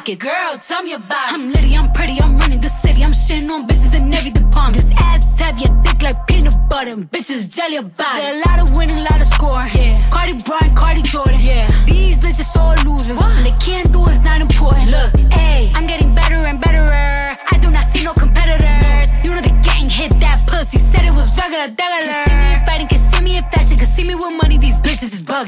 pockets. Girl, tell me about it. I'm litty, I'm pretty, I'm running the city. I'm shitting on bitches in every department. This ass heavy, thick like peanut butter. And bitches jelly about it. There a lot of winning, a lot of scoring. Yeah. Cardi Bryant, Cardi Jordan. Yeah. These bitches all losers. What they can't do is not important. Look, ayy, I'm getting